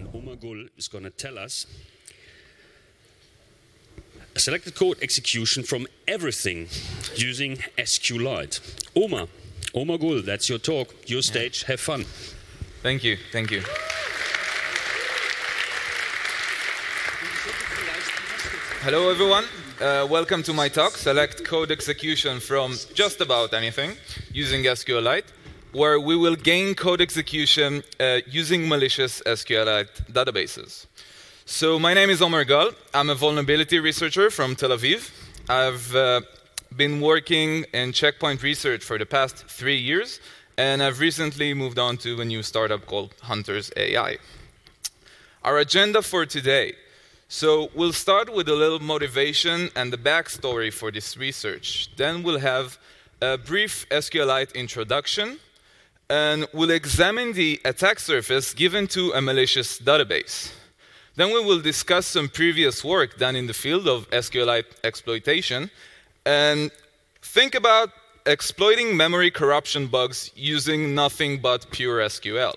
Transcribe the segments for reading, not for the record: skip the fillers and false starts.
Omar Gul is going to tell us a selected code execution from everything using SQLite. Omar Gul, that's your talk, your stage. Have fun. Thank you. Hello, everyone. Welcome to my talk, Select Code Execution from Just About Anything using SQLite, where we will gain code execution using malicious SQLite databases. So my name is Omar Gul. I'm a vulnerability researcher from Tel Aviv. I've been working in checkpoint research for the past 3 years, and I've recently moved on to a new startup called Hunters AI. Our agenda for today. So we'll start with a little motivation and the backstory for this research. Then we'll have a brief SQLite introduction, and we'll examine the attack surface given to a malicious database. Then we will discuss some previous work done in the field of SQLite exploitation, and think about exploiting memory corruption bugs using nothing but pure SQL.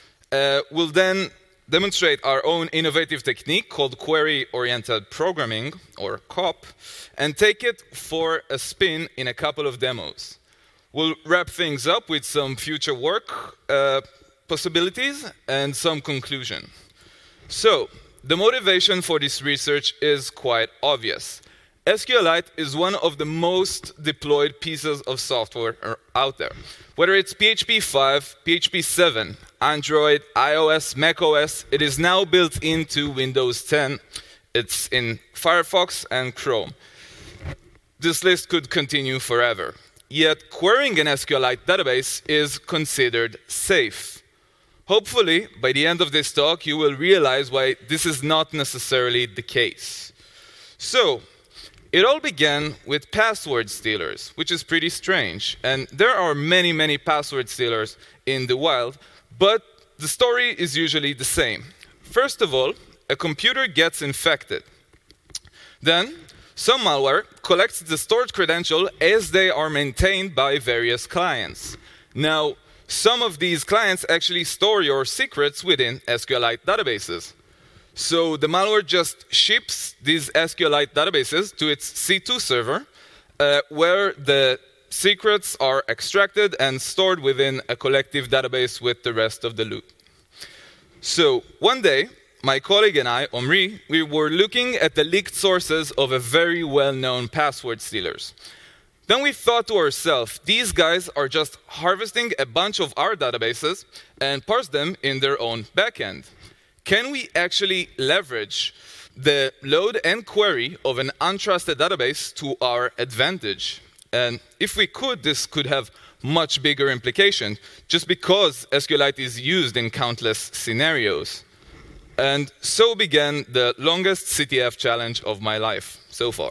We'll then demonstrate our own innovative technique called query-oriented programming, or QOP, and take it for a spin in a couple of demos. We'll wrap things up with some future work possibilities and some conclusion. So, the motivation for this research is quite obvious. SQLite is one of the most deployed pieces of software out there. Whether it's PHP 5, PHP 7, Android, iOS, macOS, it is now built into Windows 10. It's in Firefox and Chrome. This list could continue forever. Yet querying an SQLite database is considered safe. Hopefully, by the end of this talk, you will realize why this is not necessarily the case. So, it all began with password stealers, which is pretty strange. And there are many, many password stealers in the wild, but the story is usually the same. First of all, a computer gets infected. Then, some malware collects the stored credential as they are maintained by various clients. Now, some of these clients actually store your secrets within SQLite databases. So the malware just ships these SQLite databases to its C2 server, where the secrets are extracted and stored within a collective database with the rest of the loot. So one day, my colleague and I, Omri, we were looking at the leaked sources of a very well-known password stealers. Then we thought to ourselves, these guys are just harvesting a bunch of our databases and parse them in their own backend. Can we actually leverage the load and query of an untrusted database to our advantage? And if we could, this could have much bigger implications, just because SQLite is used in countless scenarios. And so began the longest CTF challenge of my life so far.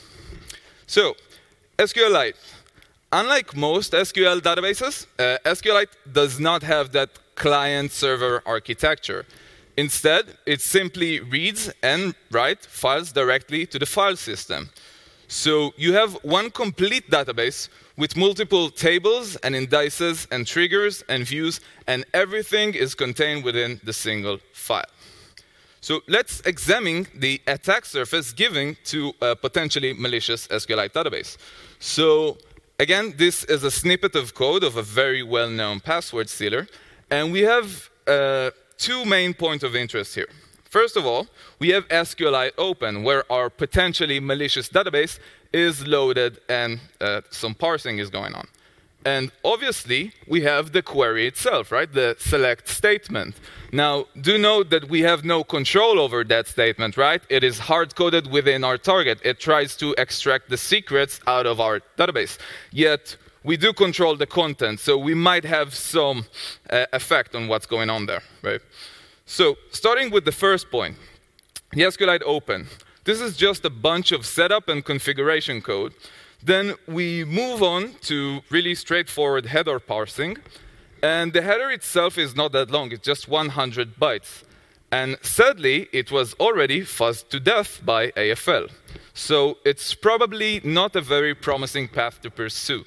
So, SQLite. Unlike most SQL databases, SQLite does not have that client-server architecture. Instead, it simply reads and writes files directly to the file system. So you have one complete database with multiple tables and indices and triggers and views, and everything is contained within the single file. So let's examine the attack surface given to a potentially malicious SQLite database. So again, this is a snippet of code of a very well-known password stealer, and we have two main points of interest here. First of all, we have SQLite open, where our potentially malicious database is loaded and some parsing is going on. And obviously, we have the query itself, right? The select statement. Now, do note that we have no control over that statement, right? It is hard-coded within our target. It tries to extract the secrets out of our database. Yet, we do control the content, so we might have some effect on what's going on there, right? So, starting with the first point, the SQLite open. This is just a bunch of setup and configuration code. Then we move on to really straightforward header parsing. And the header itself is not that long, it's just 100 bytes. And sadly, it was already fuzzed to death by AFL. So it's probably not a very promising path to pursue.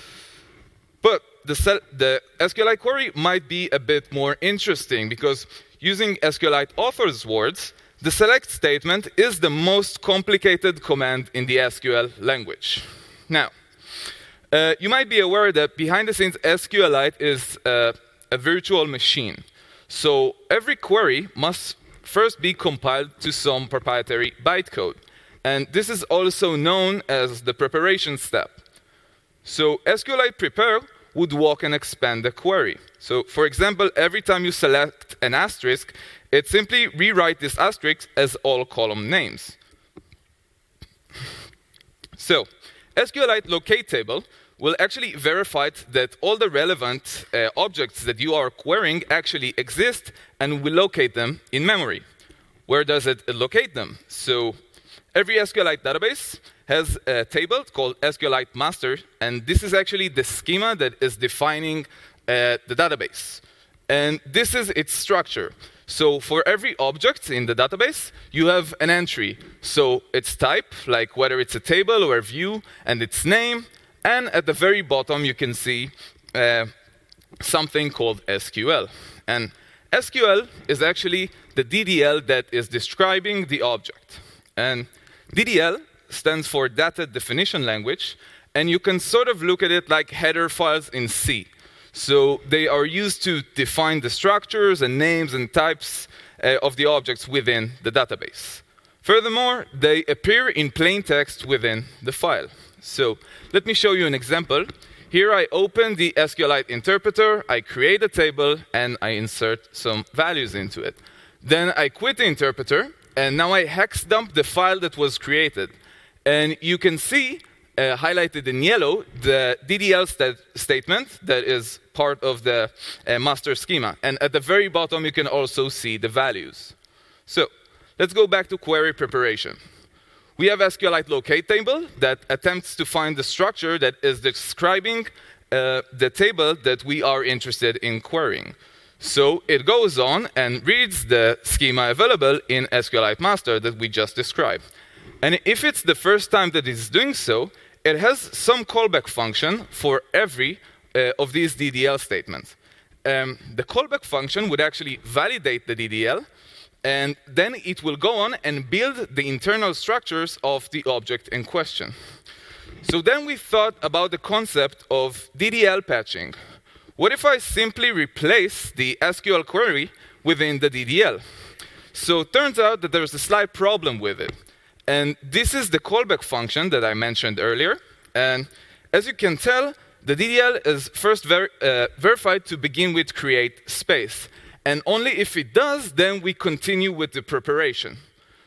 But the SQLite query might be a bit more interesting because using SQLite author's words, the select statement is the most complicated command in the SQL language. Now, you might be aware that behind the scenes, SQLite is a virtual machine. So every query must first be compiled to some proprietary bytecode. And this is also known as the preparation step. So SQLite prepare would walk and expand the query. So for example, every time you select an asterisk, it simply rewrites this asterisk as all column names. So SQLite locate table will actually verify that all the relevant objects that you are querying actually exist and will locate them in memory. Where does it locate them? So every SQLite database has a table called SQLite master, and this is actually the schema that is defining the database. And this is its structure. So for every object in the database, you have an entry. So its type, like whether it's a table or a view, and its name. And at the very bottom, you can see something called SQL. And SQL is actually the DDL that is describing the object. And DDL stands for Data Definition Language, and you can sort of look at it like header files in C. So they are used to define the structures and names and types of the objects within the database. Furthermore, they appear in plain text within the file. So let me show you an example. Here I open the SQLite interpreter, I create a table, and I insert some values into it. Then I quit the interpreter, and now I hex dump the file that was created. And you can see, highlighted in yellow, the DDL statement that is part of the master schema. And at the very bottom, you can also see the values. So let's go back to query preparation. We have SQLite locate table that attempts to find the structure that is describing the table that we are interested in querying. So it goes on and reads the schema available in SQLite master that we just described. And if it's the first time that it's doing so, it has some callback function for every of these DDL statements. The callback function would actually validate the DDL, and then it will go on and build the internal structures of the object in question. So then we thought about the concept of DDL patching. What if I simply replace the SQL query within the DDL? So it turns out that there's a slight problem with it. And this is the callback function that I mentioned earlier. And as you can tell, the DDL is first verified to begin with create space. And only if it does, then we continue with the preparation.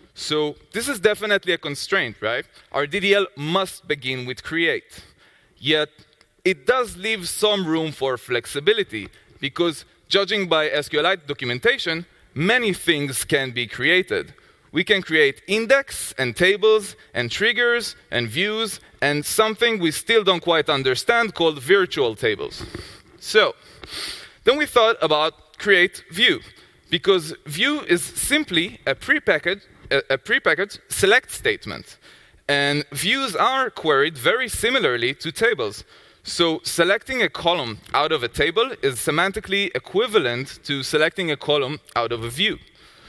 So this is definitely a constraint, right? Our DDL must begin with create. Yet it does leave some room for flexibility, because judging by SQLite documentation, many things can be created. We can create index and tables and triggers and views and something we still don't quite understand called virtual tables. So then we thought about create view, because view is simply a prepackaged select statement. And views are queried very similarly to tables. So selecting a column out of a table is semantically equivalent to selecting a column out of a view.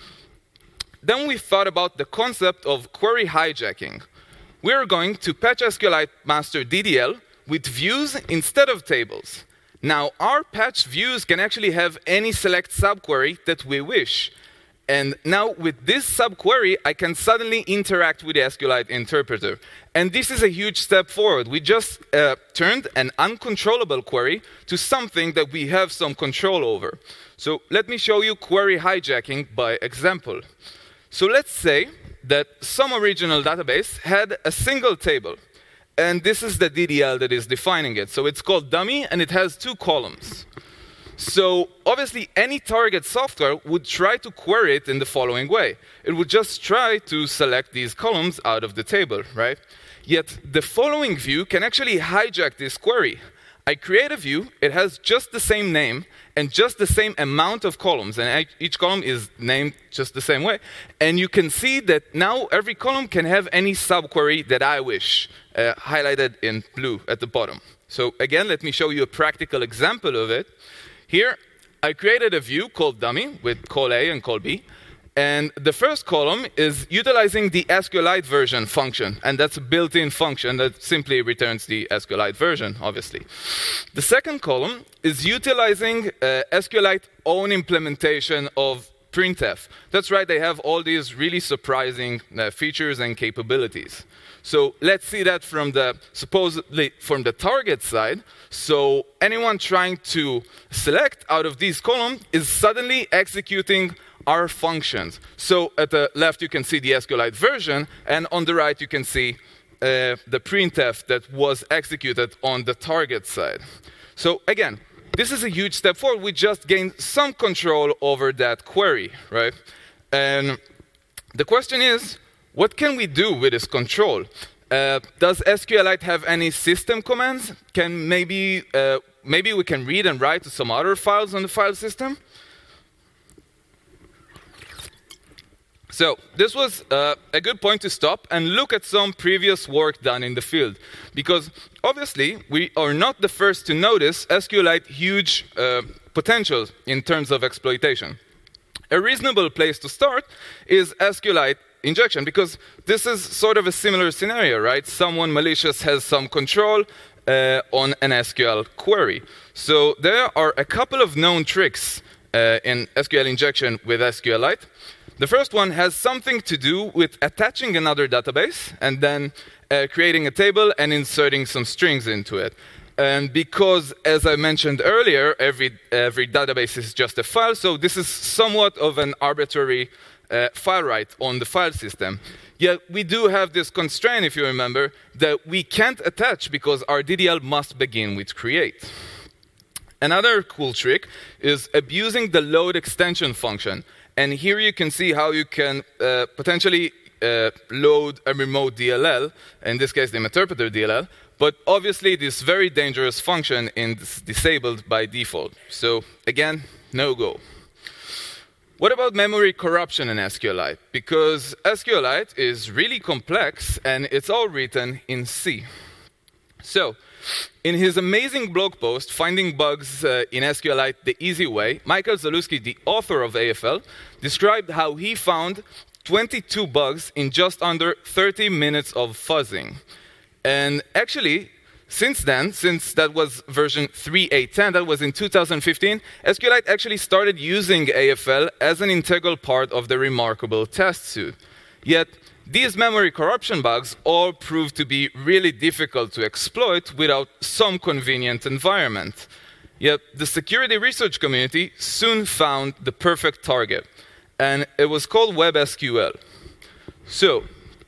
Then we thought about the concept of query hijacking. We're going to patch SQLite master DDL with views instead of tables. Now, our patched views can actually have any select subquery that we wish. And now with this subquery, I can suddenly interact with the SQLite interpreter. And this is a huge step forward. We just turned an uncontrollable query to something that we have some control over. So let me show you query hijacking by example. So let's say that some original database had a single table. And this is the DDL that is defining it. So it's called dummy, and it has 2 columns. So obviously, any target software would try to query it in the following way. It would just try to select these columns out of the table, right? Yet the following view can actually hijack this query. I create a view, it has just the same name and just the same amount of columns, and each column is named just the same way. And you can see that now every column can have any subquery that I wish, highlighted in blue at the bottom. So again, let me show you a practical example of it. Here, I created a view called dummy with call A and call B. And the first column is utilizing the SQLite version function. And that's a built-in function that simply returns the SQLite version, obviously. The second column is utilizing SQLite own implementation of printf. That's right, they have all these really surprising features and capabilities. So let's see that from supposedly from the target side. So anyone trying to select out of these columns is suddenly executing our functions. So at the left you can see the SQLite version, and on the right you can see the printf that was executed on the target side. So again, this is a huge step forward. We just gained some control over that query, right? And the question is, what can we do with this control? Does SQLite have any system commands? Can maybe we can read and write to some other files on the file system? So this was a good point to stop and look at some previous work done in the field. Because obviously, we are not the first to notice SQLite huge potential in terms of exploitation. A reasonable place to start is SQLite injection, because this is sort of a similar scenario, right? Someone malicious has some control on an SQL query. So there are a couple of known tricks in SQL injection with SQLite. The first one has something to do with attaching another database and then creating a table and inserting some strings into it. And because, as I mentioned earlier, every database is just a file, so this is somewhat of an arbitrary file write on the file system. Yet we do have this constraint, if you remember, that we can't attach because our DDL must begin with create. Another cool trick is abusing the load extension function. And here you can see how you can potentially load a remote DLL, in this case the interpreter DLL, but obviously this very dangerous function is disabled by default. So again, no go. What about memory corruption in SQLite? Because SQLite is really complex and it's all written in C. So, in his amazing blog post, Finding Bugs in SQLite the Easy Way, Michael Zalewski, the author of AFL, described how he found 22 bugs in just under 30 minutes of fuzzing. And actually, since then, since that was version 3.8.10, that was in 2015, SQLite actually started using AFL as an integral part of the remarkable test suite. Yet, these memory corruption bugs all proved to be really difficult to exploit without some convenient environment. Yet the security research community soon found the perfect target, and it was called WebSQL. So,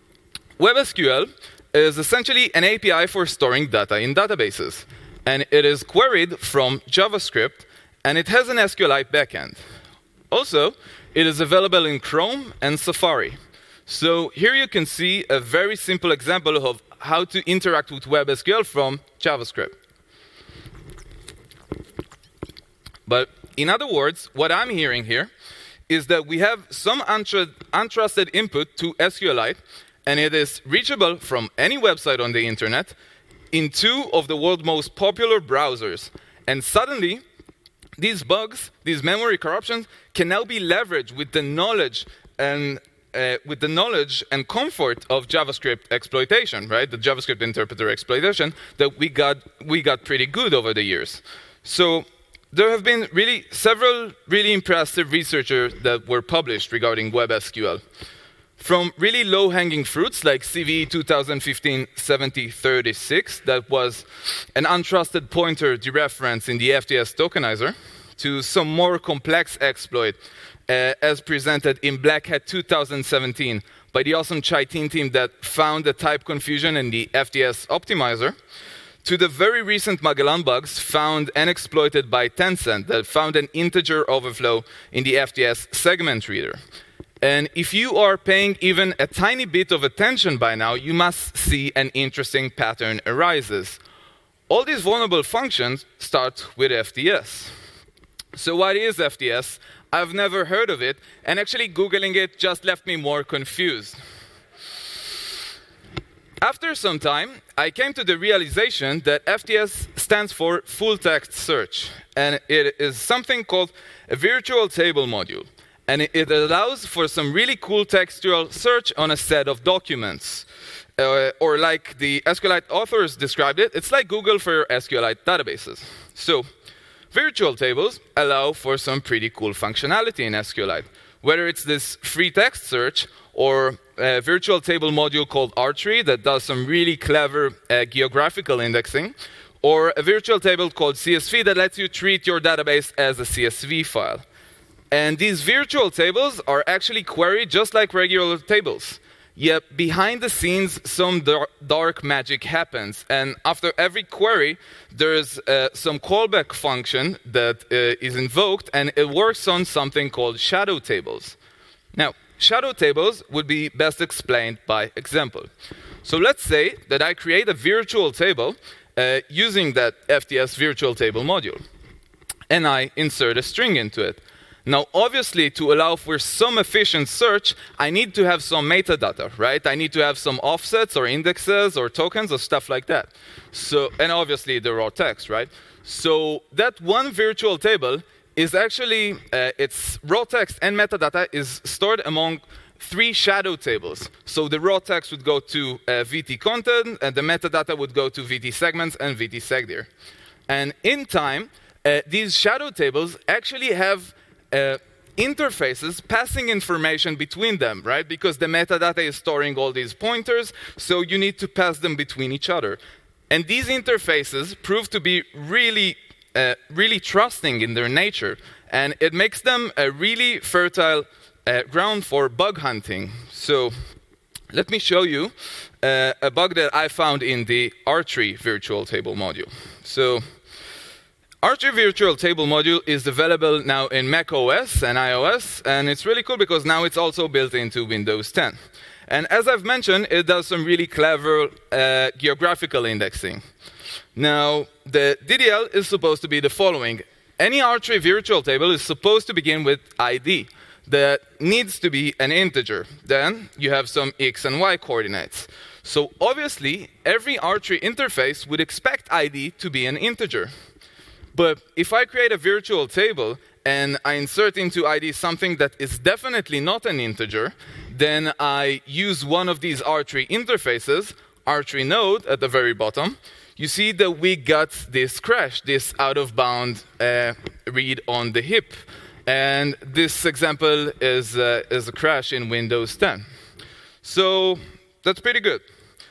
WebSQL is essentially an API for storing data in databases, and it is queried from JavaScript, and it has an SQLite backend. Also, it is available in Chrome and Safari. So here you can see a very simple example of how to interact with WebSQL from JavaScript. But in other words, what I'm hearing here is that we have some untrusted input to SQLite, and it is reachable from any website on the internet in two of the world's most popular browsers. And suddenly, these bugs, these memory corruptions, can now be leveraged with the knowledge and comfort of JavaScript exploitation, right? The JavaScript interpreter exploitation that we got pretty good over the years. So there have been several really impressive researchers that were published regarding WebSQL. From really low-hanging fruits like CVE 2015-7036, that was an untrusted pointer dereference in the FTS tokenizer, to some more complex exploit as presented in Black Hat 2017 by the awesome Chaitin team that found the type confusion in the FTS optimizer, to the very recent Magellan bugs found and exploited by Tencent that found an integer overflow in the FTS segment reader. And if you are paying even a tiny bit of attention by now, you must see an interesting pattern arises. All these vulnerable functions start with FTS. So what is FTS? I've never heard of it, and actually Googling it just left me more confused. After some time, I came to the realization that FTS stands for Full Text Search, and it is something called a virtual table module. And it allows for some really cool textual search on a set of documents. Or like the SQLite authors described it, it's like Google for SQLite databases. So, virtual tables allow for some pretty cool functionality in SQLite. Whether it's this free text search or a virtual table module called Archery that does some really clever geographical indexing, or a virtual table called CSV that lets you treat your database as a CSV file. And these virtual tables are actually queried just like regular tables. Yet behind the scenes, some dark magic happens. And after every query, there's some callback function that is invoked, and it works on something called shadow tables. Now, shadow tables would be best explained by example. So let's say that I create a virtual table using that FTS virtual table module. And I insert a string into it. Now, obviously, to allow for some efficient search, I need to have some metadata, right? I need to have some offsets or indexes or tokens or stuff like that. So, and obviously, the raw text, right? So that one virtual table is actually, its raw text and metadata is stored among 3 shadow tables. So the raw text would go to VT content, and the metadata would go to VT segments and VT segdir. And in time, these shadow tables actually have interfaces passing information between them, right? Because the metadata is storing all these pointers, so you need to pass them between each other. And these interfaces prove to be really trusting in their nature, and it makes them a really fertile ground for bug hunting. So let me show you a bug that I found in the Archery virtual table module. So Archery virtual table module is available now in macOS and iOS, and it's really cool because now it's also built into Windows 10. And as I've mentioned, it does some really clever geographical indexing. Now, the DDL is supposed to be the following. Any Archery virtual table is supposed to begin with ID. That needs to be an integer. Then you have some X and Y coordinates. So obviously, every Archery interface would expect ID to be an integer. But if I create a virtual table and I insert into ID something that is definitely not an integer, then I use one of these Archery interfaces, Archery node at the very bottom. You see that we got this crash, this out-of-bound read on the heap. And this example is a crash in Windows 10. So that's pretty good.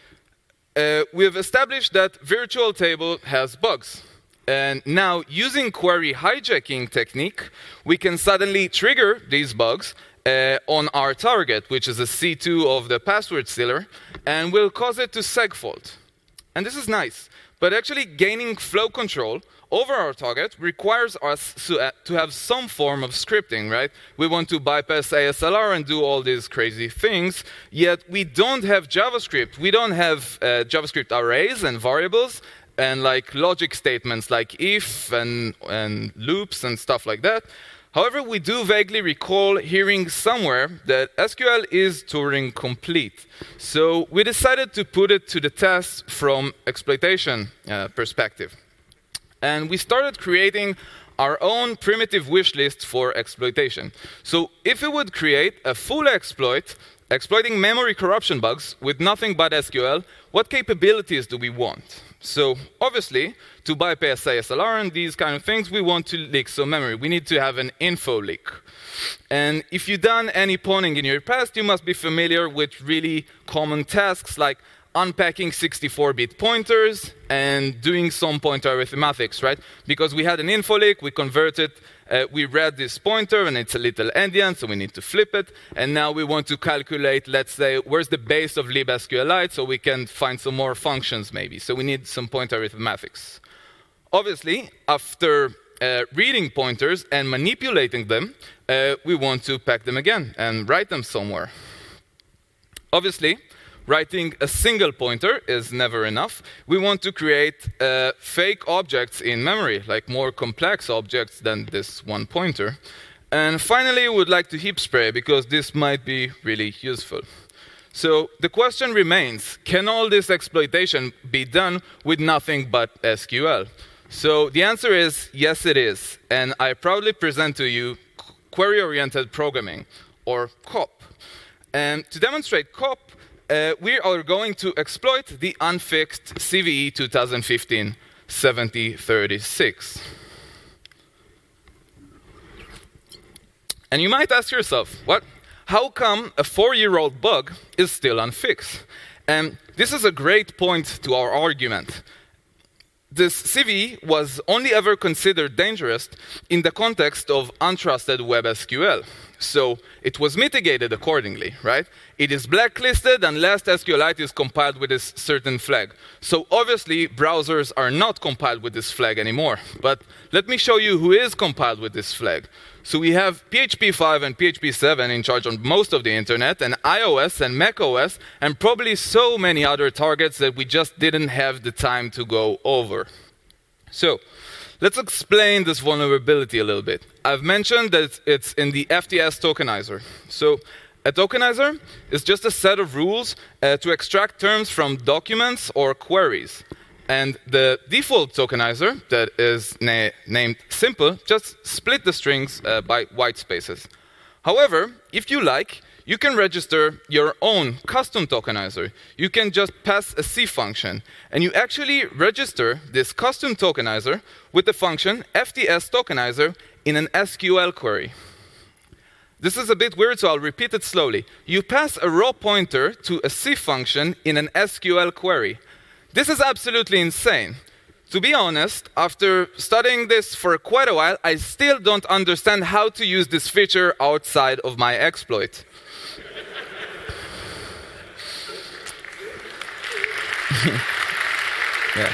We have established that virtual table has bugs. And now, using query hijacking technique, we can suddenly trigger these bugs on our target, which is a C2 of the password stealer, and we'll cause it to segfault. And this is nice. But actually, gaining flow control over our target requires us to have some form of scripting, right? We want to bypass ASLR and do all these crazy things, yet we don't have JavaScript. We don't have JavaScript arrays and variables, and like logic statements like if and loops and stuff like that. However, we do vaguely recall hearing somewhere that SQL is Turing complete. So we decided to put it to the test from exploitation perspective. And we started creating our own primitive wish list for exploitation. So if we would create a full exploit, exploiting memory corruption bugs with nothing but SQL, what capabilities do we want? So obviously, to bypass ASLR and these kind of things, we want to leak some memory. We need to have an info leak. And if you've done any pawning in your past, you must be familiar with really common tasks like unpacking 64-bit pointers and doing some pointer arithmetics, right? Because we had an info leak, we converted, we read this pointer and it's a little endian, so we need to flip it. And now we want to calculate, let's say, where's the base of libSQLite so we can find some more functions maybe. So we need some pointer arithmetics. Obviously, after reading pointers and manipulating them, we want to pack them again and write them somewhere. Obviously, writing a single pointer is never enough. We want to create fake objects in memory, like more complex objects than this one pointer. And finally, we would like to heap spray, because this might be really useful. So the question remains, can all this exploitation be done with nothing but SQL? So the answer is yes, it is. And I proudly present to you query-oriented programming, or COP. And to demonstrate COP, we are going to exploit the unfixed CVE 2015-7036. And you might ask yourself, what? How come a 4-year-old bug is still unfixed? And this is a great point to our argument. This CVE was only ever considered dangerous in the context of untrusted web SQL. So it was mitigated accordingly, right? It is blacklisted unless SQLite is compiled with this certain flag. So obviously, browsers are not compiled with this flag anymore. But let me show you who is compiled with this flag. So we have PHP 5 and PHP 7 in charge on most of the internet, and iOS and macOS, and probably so many other targets that we just didn't have the time to go over. So let's explain this vulnerability a little bit. I've mentioned that it's in the FTS tokenizer. So a tokenizer is just a set of rules to extract terms from documents or queries. And the default tokenizer, that is named simple, just split the strings by white spaces. However, if you like, you can register your own custom tokenizer. You can just pass a C function, and you actually register this custom tokenizer with the function FTS tokenizer in an SQL query. This is a bit weird, so I'll repeat it slowly. You pass a raw pointer to a C function in an SQL query. This is absolutely insane. To be honest, after studying this for quite a while, I still don't understand how to use this feature outside of my exploit. Yeah.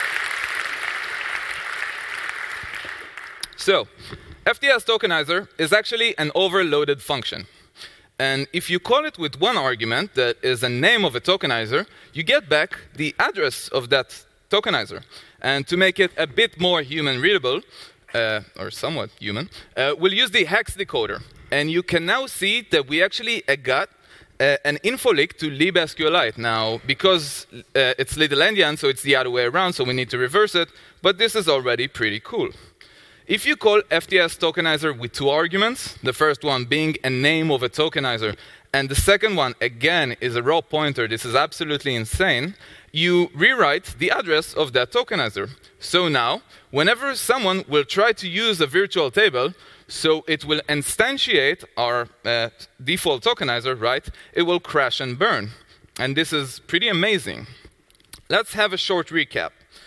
So, FTS tokenizer is actually an overloaded function. And if you call it with one argument, that is a name of a tokenizer, you get back the address of that tokenizer. And to make it a bit more human readable, or somewhat human, we'll use the hex decoder. And you can now see that we actually got an info leak to libSQLite. Now, because it's little endian, so it's the other way around, so we need to reverse it, but this is already pretty cool. If you call FTS tokenizer with two arguments, the first one being a name of a tokenizer, and the second one, again, is a raw pointer, this is absolutely insane, you rewrite the address of that tokenizer. So now, whenever someone will try to use a virtual table, so it will instantiate our default tokenizer, right? It will crash and burn. And this is pretty amazing. Let's have a short recap.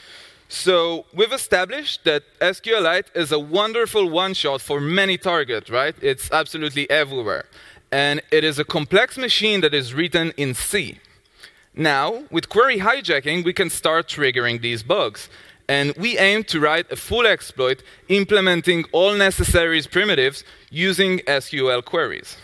So we've established that SQLite is a wonderful one-shot for many targets, right? It's absolutely everywhere. And it is a complex machine that is written in C. Now, with query hijacking, we can start triggering these bugs. And we aim to write a full exploit implementing all necessary primitives using SQL queries.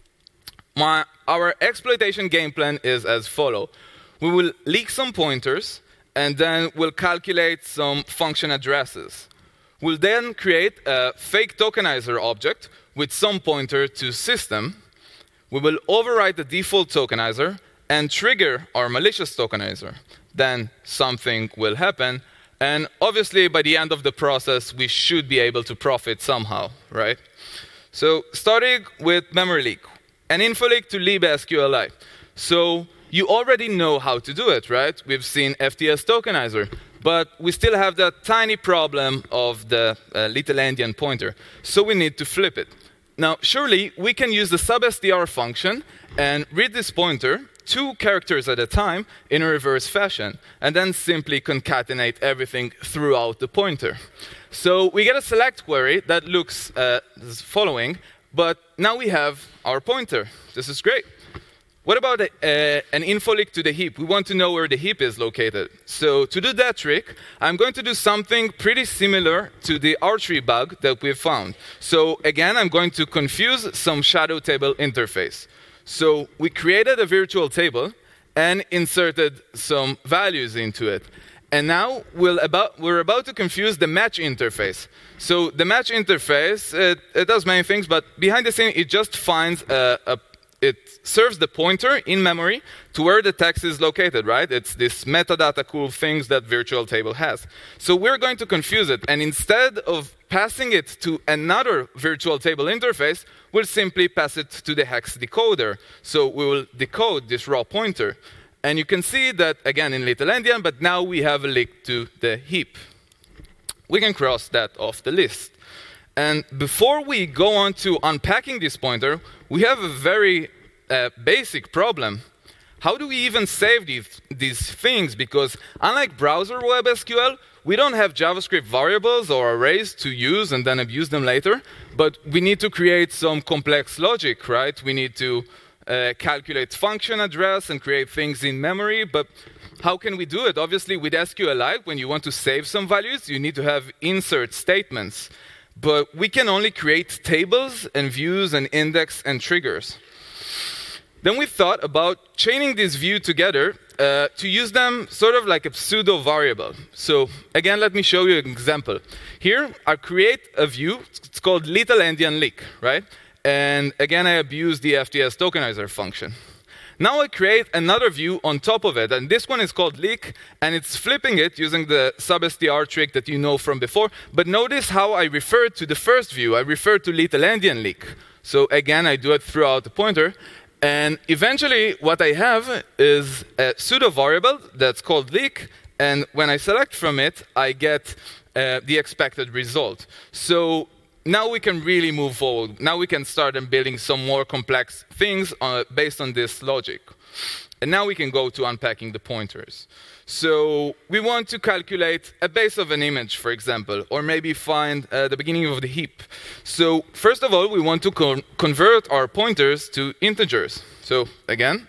Our exploitation game plan is as follows. We will leak some pointers, and then we'll calculate some function addresses. We'll then create a fake tokenizer object with some pointer to system. We will override the default tokenizer and trigger our malicious tokenizer. Then something will happen. And obviously, by the end of the process, we should be able to profit somehow, right? So starting with memory leak, an info leak to libSQLite. So you already know how to do it, right? We've seen FTS tokenizer, but we still have that tiny problem of the little endian pointer. So we need to flip it. Now, surely we can use the substr function and read this pointer 2 characters at a time in a reverse fashion, and then simply concatenate everything throughout the pointer. So we get a select query that looks as following, but now we have our pointer. This is great. What about an info leak to the heap? We want to know where the heap is located. So to do that trick, I'm going to do something pretty similar to the archery bug that we found. So again, I'm going to confuse some shadow table interface. So we created a virtual table and inserted some values into it. And now we're about to confuse the match interface. So the match interface, it does many things, but behind the scene, it just finds a it serves the pointer in memory to where the text is located, right? It's this metadata cool things that virtual table has. So we're going to confuse it, and instead of passing it to another virtual table interface, we'll simply pass it to the hex decoder. So we will decode this raw pointer. And you can see that, again, in little endian, but now we have a link to the heap. We can cross that off the list. And before we go on to unpacking this pointer, we have a very basic problem. How do we even save these things? Because unlike browser web SQL, we don't have JavaScript variables or arrays to use and then abuse them later. But we need to create some complex logic, right? We need to calculate function address and create things in memory. But how can we do it? Obviously, with SQLite, when you want to save some values, you need to have insert statements. But we can only create tables and views and index and triggers. Then we thought about chaining these views together to use them sort of like a pseudo variable. So again, let me show you an example. Here, I create a view. It's called little endian leak, right? And again, I abuse the FTS tokenizer function. Now I create another view on top of it, and this one is called leak, and it's flipping it using the substr trick that you know from before. But notice how I refer to the first view. I refer to little endian leak. So again, I do it throughout the pointer. And eventually, what I have is a pseudo variable that's called leak, and when I select from it, I get the expected result. So now we can really move forward. Now we can start building some more complex things based on this logic. And now we can go to unpacking the pointers. So we want to calculate a base of an image, for example, or maybe find the beginning of the heap. So first of all, we want to convert our pointers to integers. So again,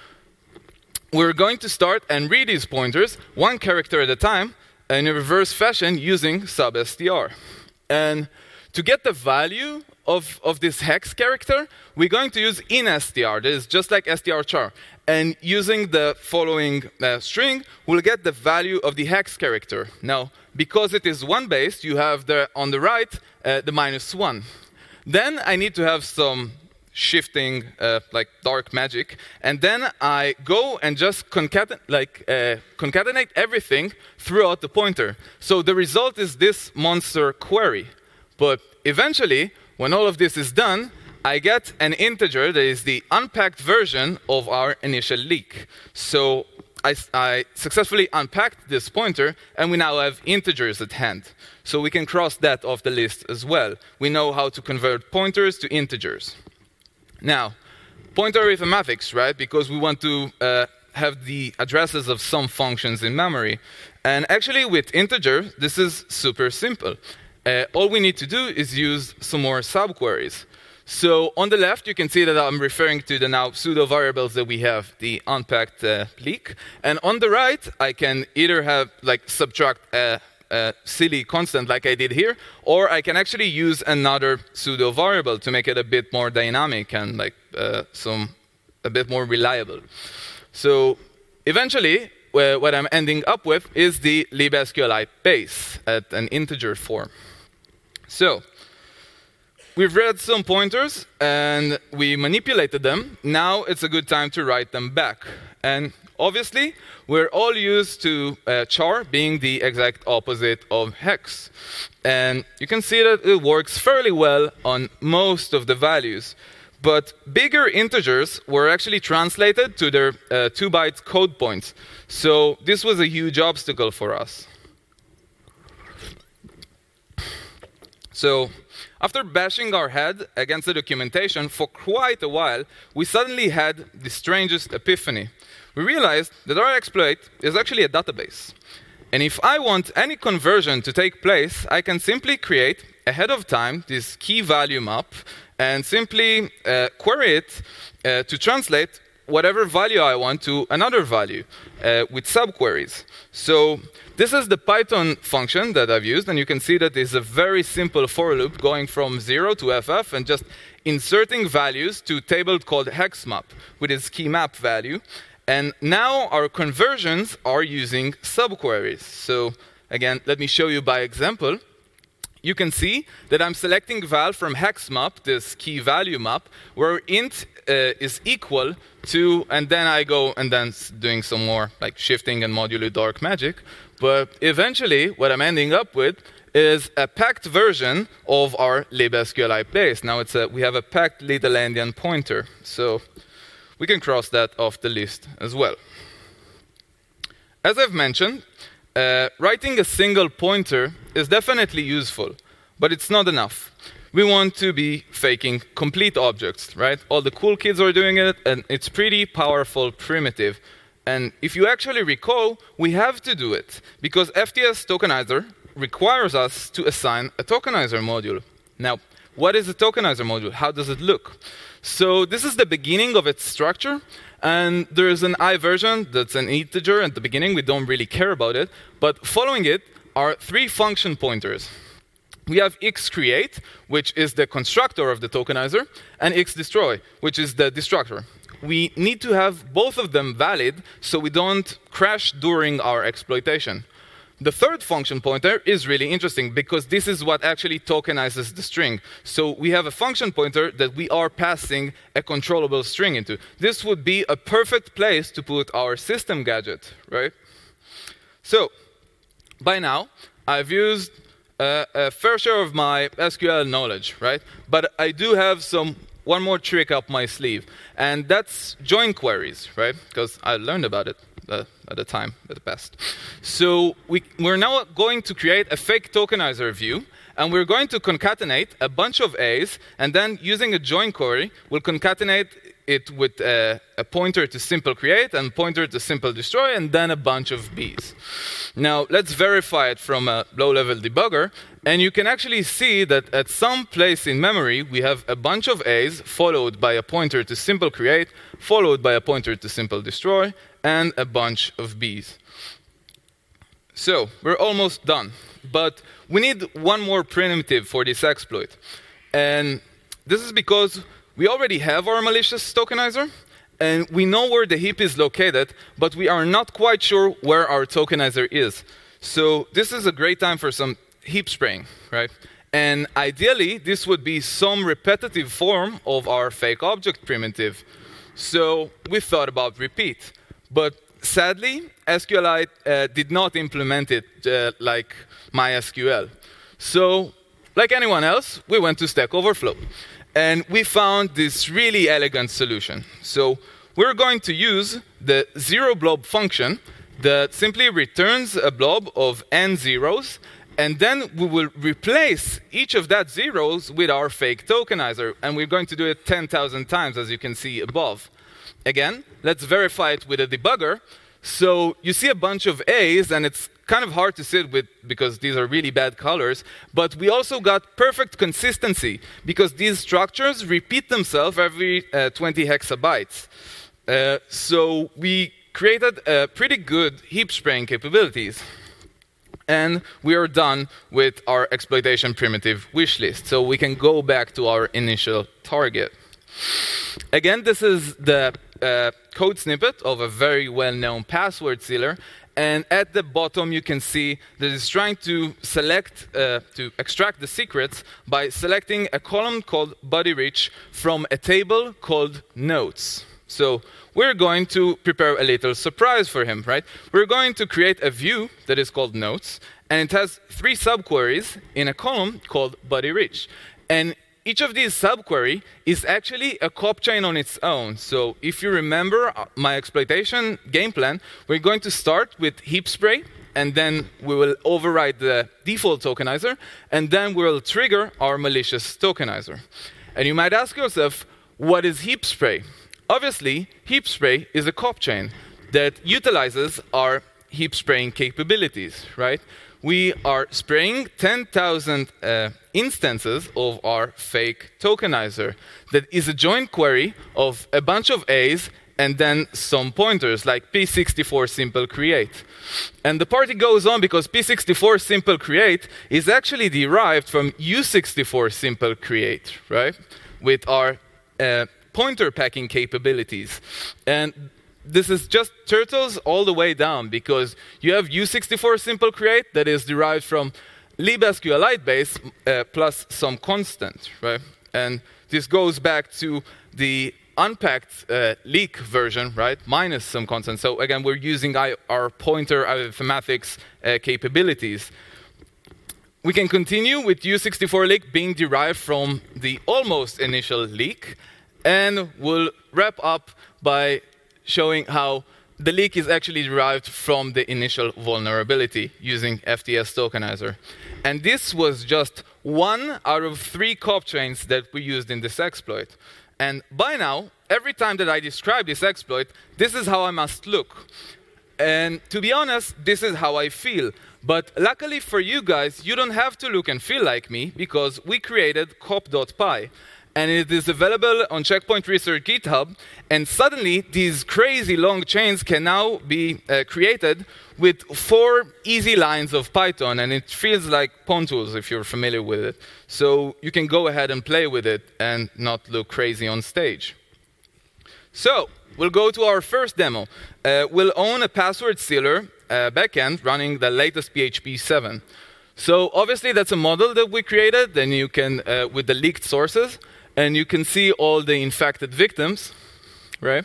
we're going to start and read these pointers one character at a time in a reverse fashion using substr. And to get the value of this hex character, we're going to use instr. This is just like strchar. And using the following string, we'll get the value of the hex character. Now, because it is one base, you have on the right the -1. Then I need to have some shifting, like dark magic. And then I go and just concatenate everything throughout the pointer. So the result is this monster query. But eventually, when all of this is done, I get an integer that is the unpacked version of our initial leak. So I successfully unpacked this pointer, and we now have integers at hand. So we can cross that off the list as well. We know how to convert pointers to integers. Now, pointer arithmetics, right? Because we want to have the addresses of some functions in memory. And actually, with integers, this is super simple. All we need to do is use some more subqueries. So on the left, you can see that I'm referring to the now pseudo variables that we have, the unpacked leak. And on the right, I can either have subtract a silly constant like I did here, or I can actually use another pseudo variable to make it a bit more dynamic and a bit more reliable. So eventually, what I'm ending up with is the libSQLite base at an integer form. So we've read some pointers and we manipulated them. Now it's a good time to write them back. And obviously, we're all used to char being the exact opposite of hex. And you can see that it works fairly well on most of the values. But bigger integers were actually translated to their 2-byte code points. So this was a huge obstacle for us. So after bashing our head against the documentation for quite a while, we suddenly had the strangest epiphany. We realized that our exploit is actually a database. And if I want any conversion to take place, I can simply create ahead of time this key value map and simply query it to translate whatever value I want to another value with subqueries. So this is the Python function that I've used, and you can see that it's a very simple for loop going from 0 to FF and just inserting values to a table called hexmap with its key map value. And now our conversions are using subqueries. So again, let me show you by example. you can see that I'm selecting val from hex map, this key value map, where int is equal to, and then I go and then doing some more like shifting and modulo dark magic. But eventually, what I'm ending up with is a packed version of our libsqli base. Now we have a packed little endian pointer, so we can cross that off the list as well. As I've mentioned, writing a single pointer is definitely useful, but it's not enough. We want to be faking complete objects, right? All the cool kids are doing it, and it's pretty powerful primitive. And if you actually recall, we have to do it, because FTS tokenizer requires us to assign a tokenizer module. Now, what is a tokenizer module? How does it look? So this is the beginning of its structure, and there is an I version that's an integer at the beginning. We don't really care about it, but following it are 3 function pointers. We have xCreate, which is the constructor of the tokenizer, and xDestroy, which is the destructor. We need to have both of them valid so we don't crash during our exploitation. The third function pointer is really interesting because this is what actually tokenizes the string. So we have a function pointer that we are passing a controllable string into. This would be a perfect place to put our system gadget, right? So by now, I've used a fair share of my SQL knowledge, right? But I do have one more trick up my sleeve, and that's join queries, right? Because I learned about it at the time, at the past. So we're now going to create a fake tokenizer view, and we're going to concatenate a bunch of A's, and then using a join query, we'll concatenate it with a pointer to simple create and pointer to simple destroy, and then a bunch of B's. Now, let's verify it from a low-level debugger, and you can actually see that at some place in memory, we have a bunch of A's followed by a pointer to simple create, followed by a pointer to simple destroy, and a bunch of B's. So we're almost done, but we need one more primitive for this exploit. And this is because we already have our malicious tokenizer, and we know where the heap is located, but we are not quite sure where our tokenizer is. So this is a great time for some heap spraying, right? And ideally, this would be some repetitive form of our fake object primitive. So we thought about repeat. But sadly, SQLite did not implement it like MySQL. So, like anyone else, we went to Stack Overflow. And we found this really elegant solution. So we're going to use the zeroBlob function that simply returns a blob of n zeros, and then we will replace each of that zeros with our fake tokenizer. And we're going to do it 10,000 times, as you can see above. Again, let's verify it with a debugger. So you see a bunch of A's, and it's kind of hard to sit with because these are really bad colors. But we also got perfect consistency because these structures repeat themselves every 20 hexabytes. So we created a pretty good heap spraying capabilities. And we are done with our exploitation primitive wishlist. So we can go back to our initial target. Again, this is the code snippet of a very well-known password sealer. And at the bottom, you can see that it's trying to to extract the secrets by selecting a column called BuddyRich from a table called notes. So we're going to prepare a little surprise for him, right? We're going to create a view that is called notes, and it has 3 subqueries in a column called BuddyRich. And each of these subquery is actually a cop chain on its own. So if you remember my exploitation game plan, we're going to start with heap spray, and then we will override the default tokenizer, and then we'll trigger our malicious tokenizer. And you might ask yourself, what is heap spray? Obviously, heap spray is a cop chain that utilizes our heap spraying capabilities, right? We are spraying 10,000 instances of our fake tokenizer that is a joint query of a bunch of A's and then some pointers like p64 simple create. And the party goes on because p64 simple create is actually derived from u64 simple create, right? With our pointer packing capabilities. And this is just turtles all the way down because you have u64 simple create that is derived from libSQLite base plus some constant, right? And this goes back to the unpacked leak version, right? Minus some constant. So again, we're using our pointer arithmetics capabilities. We can continue with U64 leak being derived from the almost initial leak, and we'll wrap up by showing how the leak is actually derived from the initial vulnerability using FTS tokenizer. And this was just 1 out of 3 COP chains that we used in this exploit. And by now, every time that I describe this exploit, this is how I must look. And to be honest, this is how I feel. But luckily for you guys, you don't have to look and feel like me, because we created cop.py. And it is available on Checkpoint Research GitHub. And suddenly, these crazy long chains can now be created with 4 easy lines of Python. And it feels like PwnTools if you're familiar with it. So you can go ahead and play with it and not look crazy on stage. So we'll go to our first demo. We'll own a password sealer backend running the latest PHP 7. So obviously, that's a model that we created. Then you can, with the leaked sources. And you can see all the infected victims, right?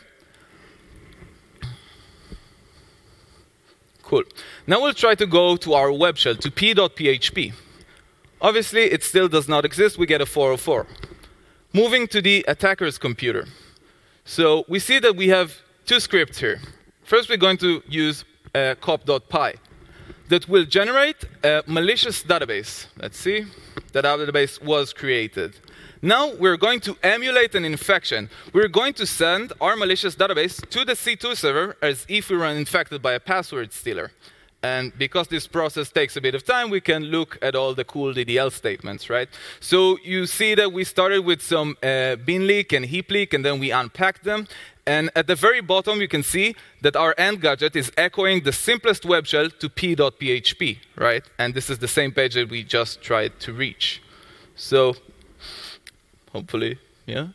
Cool. Now we'll try to go to our web shell, to p.php. Obviously, it still does not exist. We get a 404. Moving to the attacker's computer. So we see that we have 2 scripts here. First, we're going to use cop.py that will generate a malicious database. Let's see. The database was created. Now we're going to emulate an infection. We're going to send our malicious database to the C2 server as if we were infected by a password stealer. And because this process takes a bit of time, we can look at all the cool DDL statements, right? So you see that we started with some bin leak and heap leak, and then we unpacked them. And at the very bottom, you can see that our end gadget is echoing the simplest web shell to p.php, right? And this is the same page that we just tried to reach. So hopefully, yeah?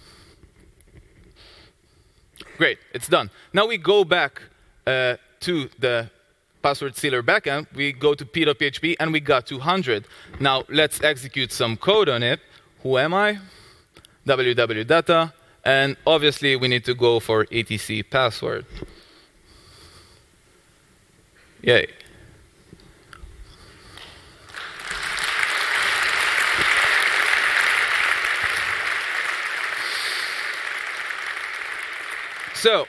Great, it's done. Now we go back to the password sealer backend. We go to p.php, and we got 200. Now let's execute some code on it. Who am I? www.data. And obviously, we need to go for etc password. Yay. So,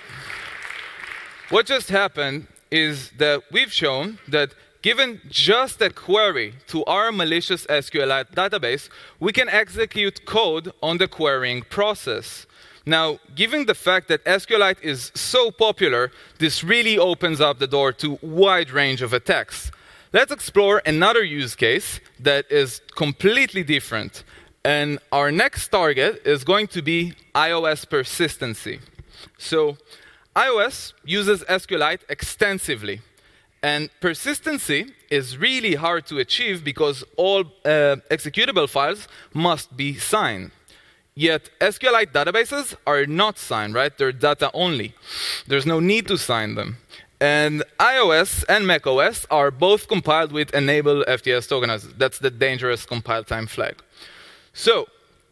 what just happened is that we've shown that given just a query to our malicious SQLite database, we can execute code on the querying process. Now, given the fact that SQLite is so popular, this really opens up the door to a wide range of attacks. Let's explore another use case that is completely different. And our next target is going to be iOS persistency. So iOS uses SQLite extensively. And persistency is really hard to achieve because all executable files must be signed. Yet SQLite databases are not signed, right? They're data only. There's no need to sign them. And iOS and macOS are both compiled with enable FTS tokenizer. That's the dangerous compile time flag. So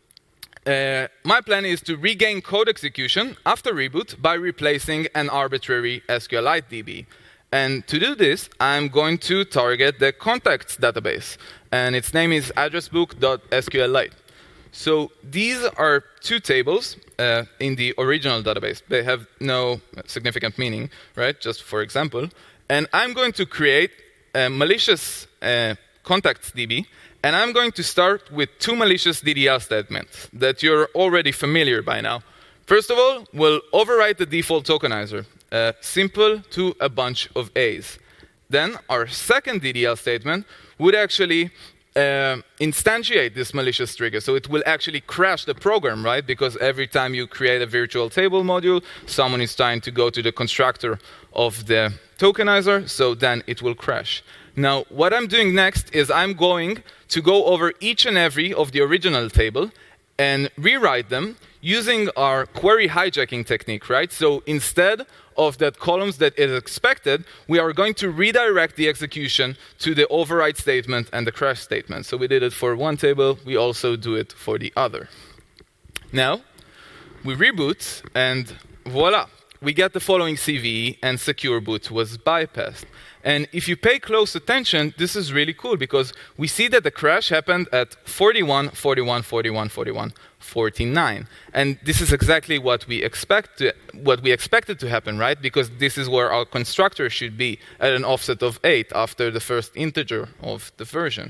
my plan is to regain code execution after reboot by replacing an arbitrary SQLite DB. And to do this, I'm going to target the contacts database. And its name is addressbook.sqlite. So these are 2 tables in the original database. They have no significant meaning, right? Just for example. And I'm going to create a malicious contacts DB. And I'm going to start with 2 malicious DDL statements that you're already familiar by now. First of all, we'll overwrite the default tokenizer, simple to a bunch of A's. Then our second DDL statement would actually instantiate this malicious trigger. So it will actually crash the program, right? Because every time you create a virtual table module, someone is trying to go to the constructor of the tokenizer, so then it will crash. Now, what I'm doing next is I'm going to go over each and every of the original table and rewrite them using our query hijacking technique, right? So instead of that columns that is expected, we are going to redirect the execution to the override statement and the crash statement. So we did it for one table, we also do it for the other. Now, we reboot, and voila, we get the following CVE, and secure boot was bypassed. And if you pay close attention, this is really cool, because we see that the crash happened at 41, 41, 41, 41, 49. And this is exactly what we expected to happen, right? Because this is where our constructor should be at an offset of 8 after the first integer of the version.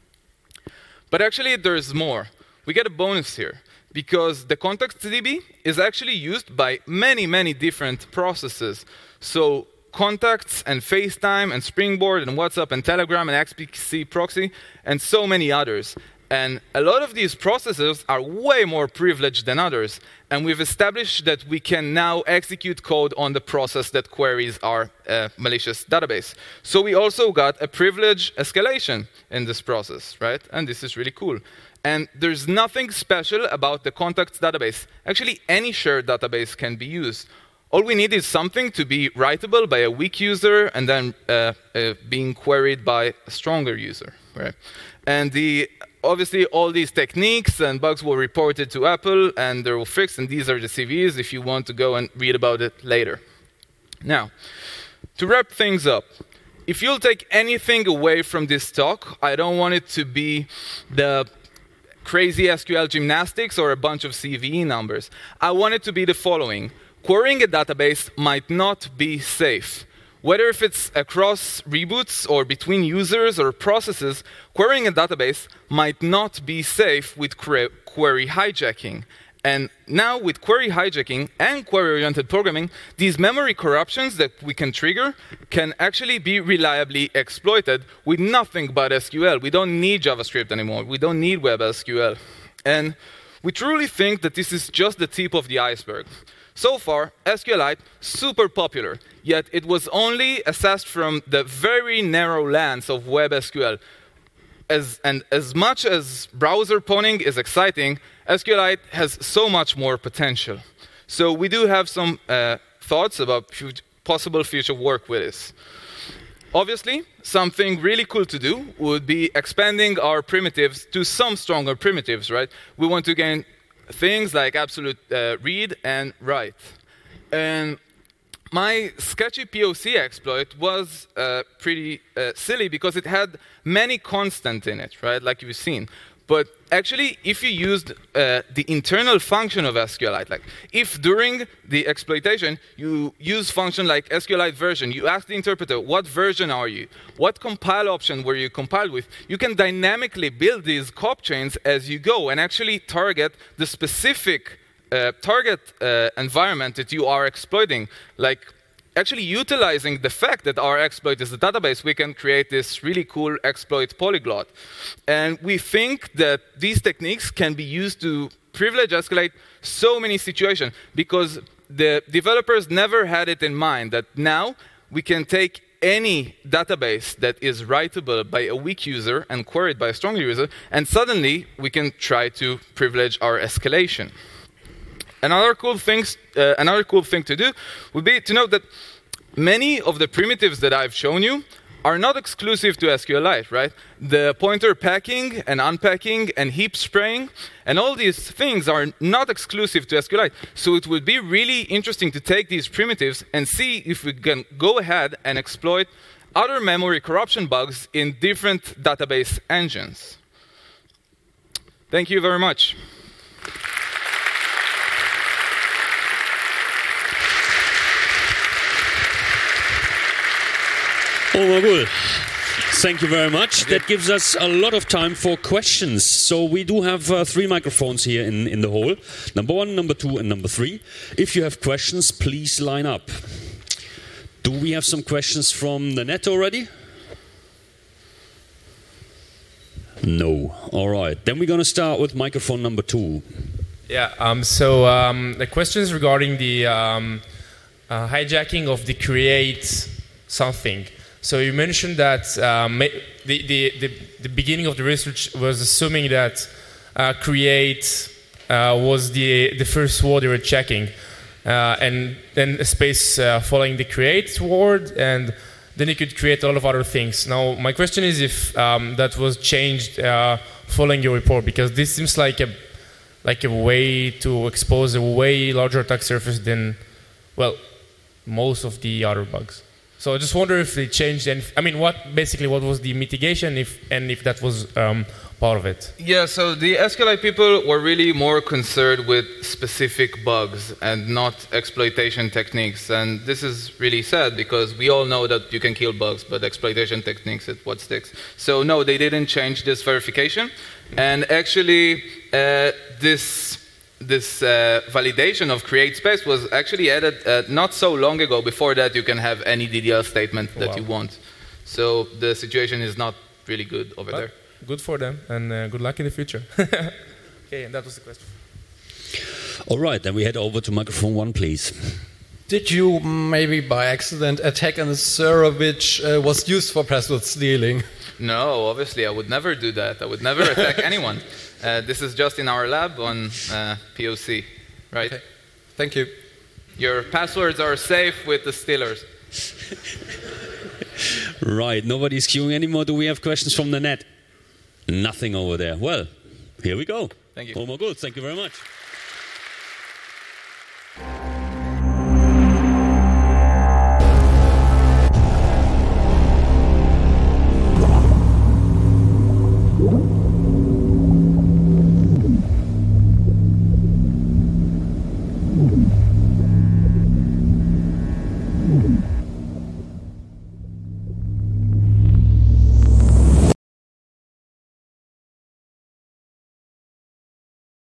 But actually, there's more. We get a bonus here, because the context DB is actually used by many, many different processes. So contacts and FaceTime and Springboard and WhatsApp and Telegram and XPC proxy and so many others. And a lot of these processes are way more privileged than others. And we've established that we can now execute code on the process that queries our malicious database. So we also got a privilege escalation in this process, right? And this is really cool. And there's nothing special about the contacts database. Actually, any shared database can be used. All we need is something to be writable by a weak user and then being queried by a stronger user, right? And obviously, all these techniques and bugs were reported to Apple, and they were fixed, and these are the CVEs if you want to go and read about it later. Now, to wrap things up, if you'll take anything away from this talk, I don't want it to be the crazy SQL gymnastics or a bunch of CVE numbers. I want it to be the following. Querying a database might not be safe. Whether if it's across reboots or between users or processes, querying a database might not be safe with query hijacking. And now with query hijacking and query-oriented programming, these memory corruptions that we can trigger can actually be reliably exploited with nothing but SQL. We don't need JavaScript anymore. We don't need WebSQL. And we truly think that this is just the tip of the iceberg. So far, SQLite, super popular, yet it was only assessed from the very narrow lens of WebSQL. As much as browser pawning is exciting, SQLite has so much more potential. So we do have some thoughts about possible future work with this. Obviously, something really cool to do would be expanding our primitives to some stronger primitives, right? We want to gain things like absolute read and write. And my sketchy POC exploit was pretty silly because it had many constants in it, right, like you've seen. But actually, if you used the internal function of SQLite, like if during the exploitation you use function like SQLite version, you ask the interpreter, what version are you? What compile option were you compiled with? You can dynamically build these cop chains as you go and actually target the specific target environment that you are exploiting. Like actually utilizing the fact that our exploit is a database, we can create this really cool exploit polyglot. And we think that these techniques can be used to privilege escalate so many situations because the developers never had it in mind that now we can take any database that is writable by a weak user and queried by a stronger user, and suddenly we can try to privilege our escalation. Another cool thing to do would be to note that many of the primitives that I've shown you are not exclusive to SQLite, right? The pointer packing and unpacking and heap spraying and all these things are not exclusive to SQLite. So it would be really interesting to take these primitives and see if we can go ahead and exploit other memory corruption bugs in different database engines. Thank you very much. Omar Gul, thank you very much. That gives us a lot of time for questions. So we do have 3 microphones here in the hall. Number 1, number 2, and number 3. If you have questions, please line up. Do we have some questions from the net already? No. All right. Then we're going to start with microphone number 2. Yeah. The question is regarding the hijacking of the create something. So you mentioned that the beginning of the research was assuming that create was the first word you were checking, and then a space following the create word, and then you could create a lot of other things. Now, my question is if that was changed following your report, because this seems like a way to expose a way larger attack surface than, well, most of the other bugs. So I just wonder if they changed, and what was the mitigation, if that was part of it? Yeah, so the SQLite people were really more concerned with specific bugs and not exploitation techniques. And this is really sad because we all know that you can kill bugs, but exploitation techniques is what sticks. So no, they didn't change this verification. And actually, this validation of create space was actually added not so long ago. Before that, you can have any DDL statement that you want. So the situation is not really good over there. Good for them, and good luck in the future. Okay, and that was the question. All right, then we head over to microphone 1, please. Did you maybe by accident attack on a server which was used for password stealing? No, obviously I would never do that. I would never attack anyone. This is just in our lab on POC, right? Okay. Thank you. Your passwords are safe with the stealers. Right, nobody's queuing anymore. Do we have questions from the net? Nothing over there. Well, here we go. Thank you. All more good. Thank you very much.